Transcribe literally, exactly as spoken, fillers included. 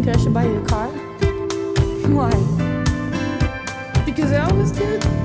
think I should buy you a car? Why? Because I always did.